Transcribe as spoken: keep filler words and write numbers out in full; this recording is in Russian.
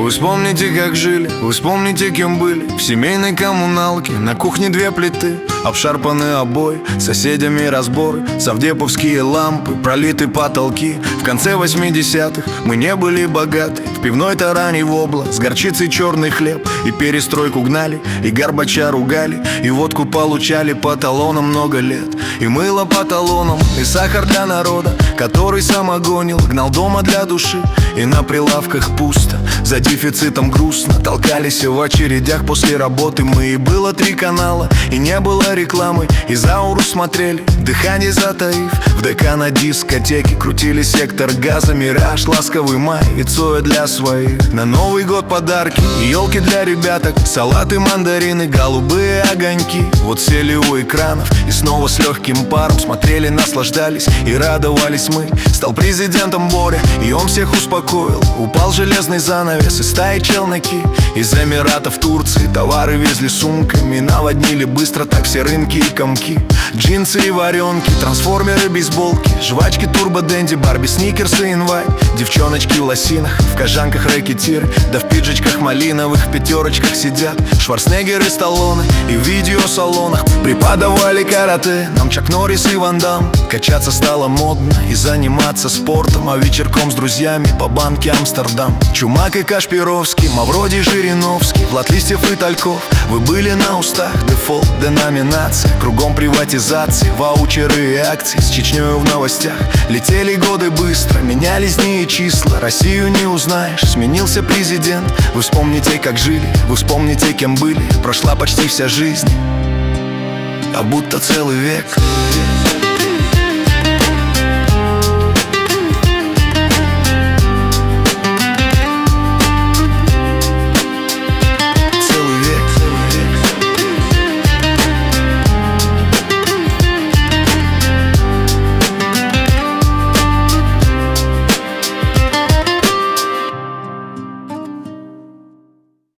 Вы вспомните, как жили, вы вспомните, кем были. В семейной коммуналке, на кухне две плиты, обшарпанные обои, с соседями разборы, совдеповские лампы, пролиты потолки. В конце восьмидесятых мы не были богаты. В пивной таране вобла, с горчицей черный хлеб. И перестройку гнали, и Горбача ругали, и водку получали по талонам много лет. И мыло по талонам, и сахар для народа, который самогонил, гнал дома для души. И на прилавках пусто, за дефицитом грустно. Толкались в очередях после работы мы. И было три канала, и не было рекламы. И Зауру смотрели, дыхание затаив. В ДК на дискотеке крутили сектор газа, Мираж, Ласковый май и Цоя для своих. На Новый год подарки, елки для ребяток, салаты, мандарины, голубые огоньки. Вот сели у экранов и снова с легким паром смотрели, наслаждались и радовались мы. Стал президентом Боря, и он всех успокоил. Упал железный занавес, и стаи челноки из Эмиратов, Турции товары везли сумками. Наводнили быстро так все рынки и комки. Джинсы и варенки, трансформеры, бейсболки, жвачки, турбо дэнди, Барби, сникерсы, инвайт. Девчоночки в лосинах, в кожанках рэкетиры, да в пиджачках малиновых, в пятерочках сидят Шварценеггеры, Сталлоне, и в видеосалонах преподавали карате нам Чак Норрис и Ван Дам. Качаться стало модно и заниматься спортом, а вечерком с друзьями по банке Амстердам. Чумак и Кашпировский, Мавроди, Жириновский, Влад Листьев и Тальков. Вы были на устах, дефолт, деноминация, кругом приватизации, ваучеры и акции. С Чечней в новостях летели годы быстро, менялись дни и числа. Россию не узнаешь, сменился президент. Вы вспомните, как жили, вы вспомните, кем были. Прошла почти вся жизнь, а будто целый век.